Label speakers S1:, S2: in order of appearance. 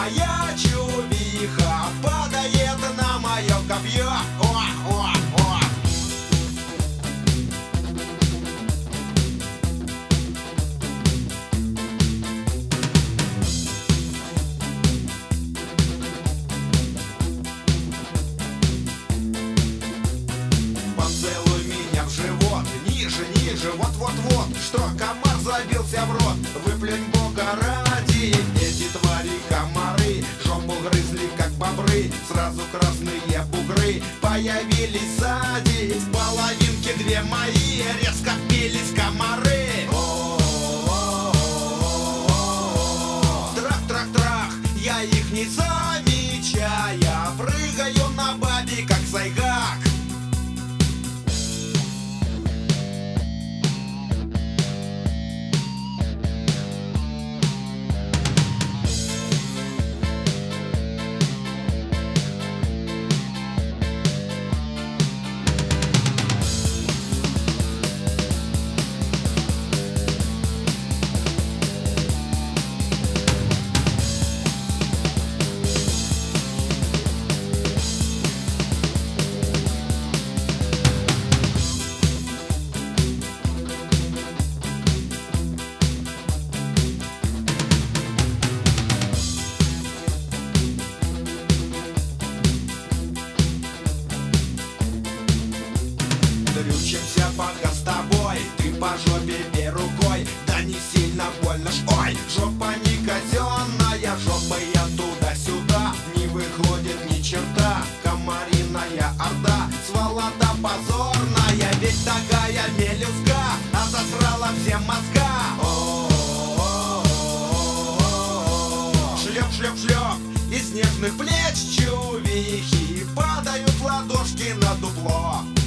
S1: моя чувиха падает на мое копье. О, о, о. Поцелуй меня в живот, ниже, ниже, вот-вот-вот, что комар забился в рот. Выплюнь Бога ради, эти твари комары жопу грызли, как бобры. Сразу красные бугры появились сзади. Половинки две мои резко впились комары. Трах-трах-трах, я их не замечая, прыгаю на бабе, как сайгак. Дрючимся пока с тобой, ты по жопе бей рукой, да не сильно больно ж. Ой, жопа не казенная, жопа я туда-сюда, не выходит ни черта, комариная орда, сволота позорная, ведь такая мелюзга, а засрала все мозга. Шлеп-шлеп-шлеп, из снежных плеч чувихи падают ладошки на дупло.